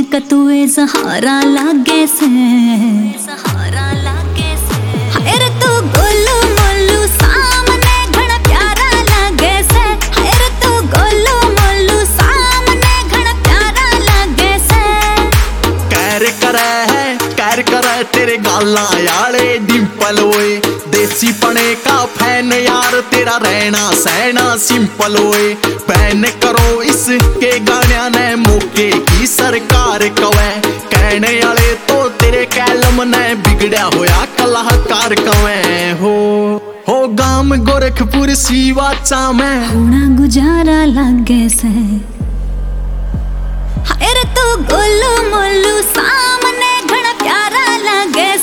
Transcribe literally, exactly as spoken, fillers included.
कतुए सहारा लागे से सहारा लागे से हाय रे तू गोलू मोलू सामने घना प्यारा लागे से हाय रे तू गोलू मोलू सामने घना प्यारा लागे से कैर करे है कैर करे तेरे गाला यारे डिंपल ओए देसी पने का फैन यार तेरा रहना सहना सिंपल ओए फैन करो इसके गाने ने मौके की सरकार कवे कहने वाले तो तेरे कैलम ने बिगड़ा होया कलाकार कवे हो हो गाम गोरखपुर सीवाचा में होना गुजारा लागे से हाय रे तू गोलू मोलू सामने घना प्यारा लागे